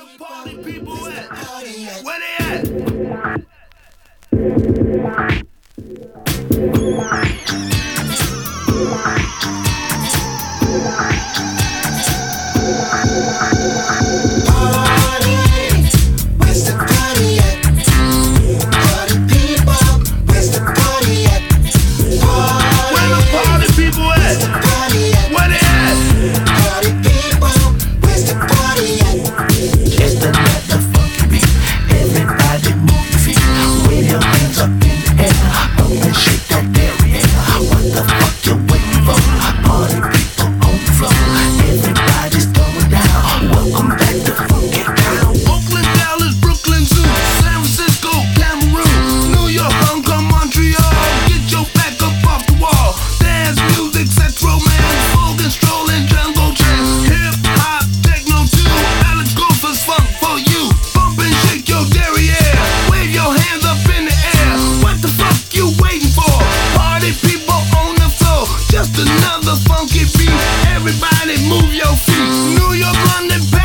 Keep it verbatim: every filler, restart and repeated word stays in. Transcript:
party people at? Where they at? Just another funky beat. Everybody move your feet. New York, London,